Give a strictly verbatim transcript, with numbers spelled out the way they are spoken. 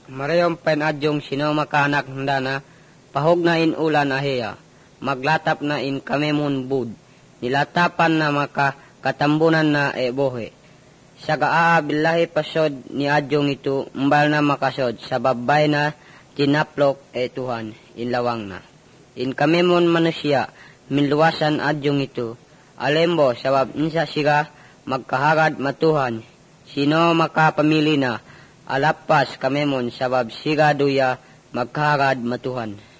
Marayong penadyong sino makanak handa na, pahog na in ulan aheya, maglatap na in kamemun bud, nilatapan na maka katambunan na e bohe. Sa gaa billahi pasod ni adyong ito, mbal na makasod, sa babay na tinaplok e Tuhan, inlawang na. In kamemun manusia, minluwasan adyong ito, alembo sabab insa siga magkahagad matuhan, sino makapamili na, alapas kamemon sabab siga duya magkahagad matuhan.